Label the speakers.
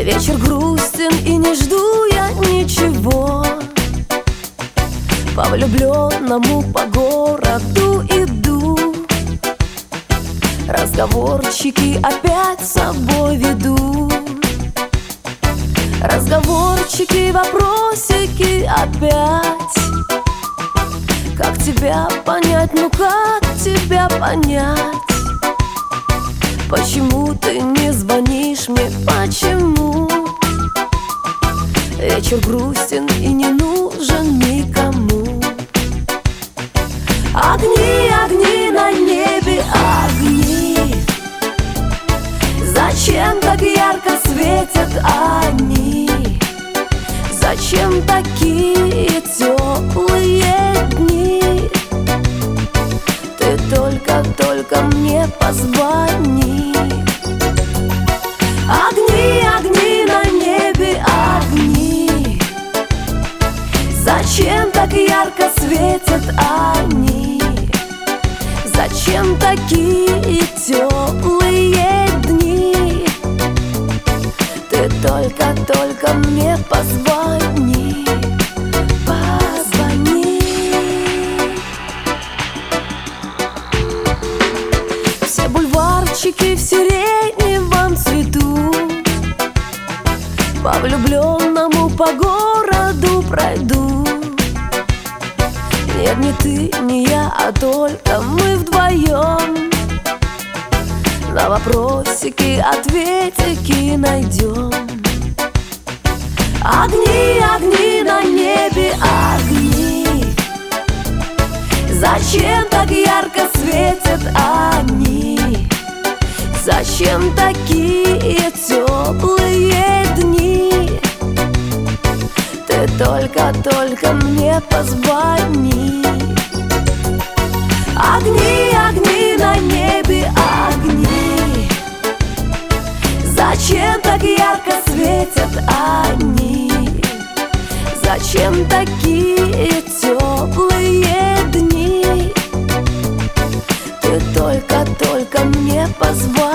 Speaker 1: Вечер грустен и не жду я ничего. По влюбленному по городу иду. Разговорчики опять с собой веду. Разговорчики, вопросики опять. Как тебя понять, ну как тебя понять? Почему ты не звонишь мне, почему? Вечер грустен и не нужен никому. Огни, огни на небе, огни. Зачем так ярко светят они? Зачем такие теплые дни? Ты только мне позвони. Огни, огни на небе, огни. Зачем так ярко светят они? Зачем такие теплые дни? Ты только мне позвони. Позвони. Все бульварчики в сиреневом цвету. По влюбленному по городу пройду. Нет, не ты, не я, а только мы вдвоем. На вопросики ответики найдем. Огни, огни на небе, огни. Зачем так ярко светят они? Зачем такие теплые дни? Ты только мне позвони. Огни, огни на небе, огни. Зачем так ярко светят они? Зачем такие теплые дни? Ты только мне позвони.